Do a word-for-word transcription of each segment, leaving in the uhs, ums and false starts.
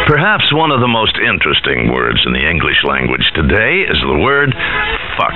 Perhaps one of the most interesting words in the English language today is the word fuck.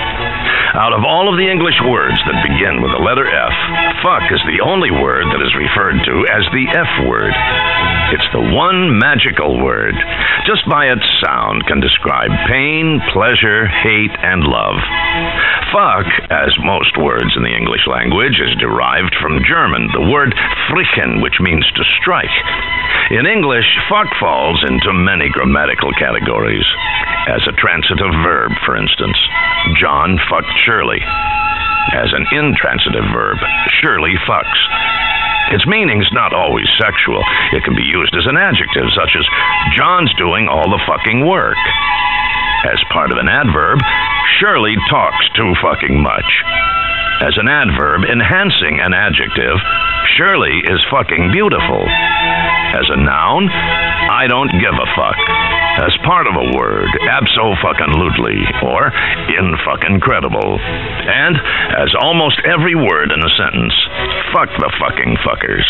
Out of all of the English words that begin with the letter F, fuck is the only word that is referred to as the F word. It's the one magical word. Just by its sound can describe pain, pleasure, hate, and love. Fuck, as most words in the English language, is derived from German, the word frichen, which means to strike. In English, fuck falls into many grammatical categories. As a transitive verb, for instance, John fucked Shirley. As an intransitive verb, Shirley fucks. Its meaning's not always sexual. It can be used as an adjective, such as, John's doing all the fucking work. As part of an adverb, Shirley talks too fucking much. As an adverb enhancing an adjective, Shirley is fucking beautiful. As a noun, I don't give a fuck. As part of a word, abso-fucking-lutely, or in-fucking-credible. And, as almost every word in a sentence, fuck the fucking fuckers.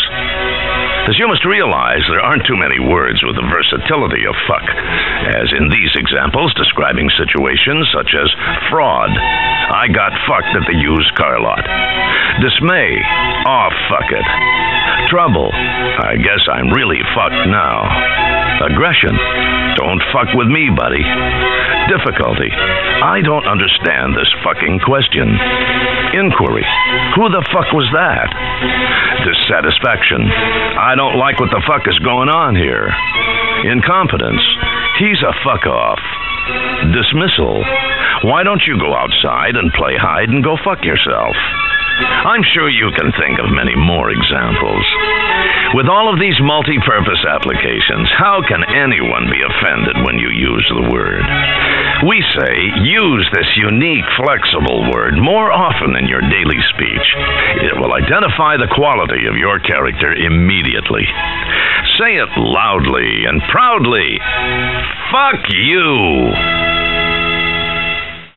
As you must realize, there aren't too many words with the versatility of fuck, as in these examples describing situations such as fraud, I got fucked at the used car lot. Dismay, aw, fuck it. Trouble, I guess I'm really fucked now. Aggression, don't fuck with me, buddy. Difficulty, I don't understand this fucking question. Inquiry, who the fuck was that? Dissatisfaction, I don't like what the fuck is going on here. Incompetence, he's a fuck off. Dismissal, why don't you go outside and play hide and go fuck yourself? I'm sure you can think of many more examples. With all of these multi-purpose applications, how can anyone be offended when you use the word? We say, use this unique, flexible word more often in your daily speech. It will identify the quality of your character immediately. Say it loudly and proudly. Fuck you!